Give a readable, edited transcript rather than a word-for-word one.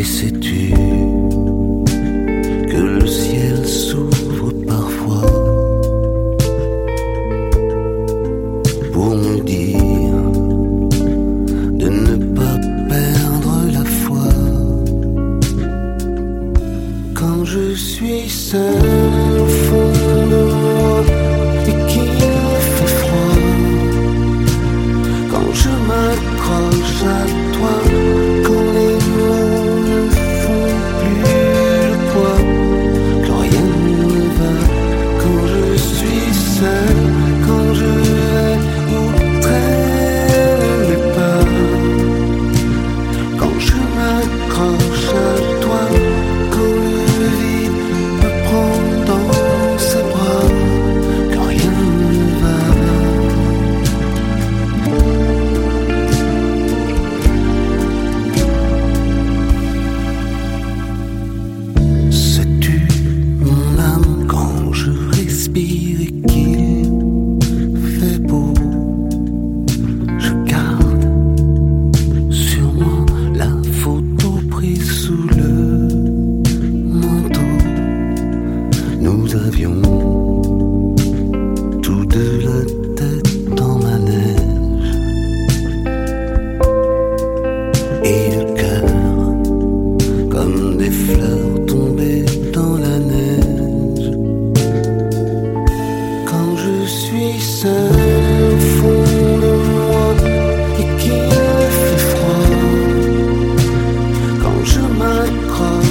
sais-tu que le ciel s'ouvre parfois pour me dire de ne pas perdre la foi quand je suis seul au fond de moi et qu'il fait froid, quand je m'accroche à toi, quand les mots ne font plus le poids, quand rien ne va, quand je suis seul, quand je vais où traînent mes pas, quand je m'accroche à toi, quand le vide me prend dans ses bras, quand rien ne va. Sais-tu, mon âme, quand je respire et qu'il fait beau, je garde sur moi la photo prise sous le manteau. Nous avions tous deux la tête dans ma neige et le cœur comme des fleurs tombées dans la neige. Quand je suis seul au fond de moi et qu'il fait froid, quand je m'accroche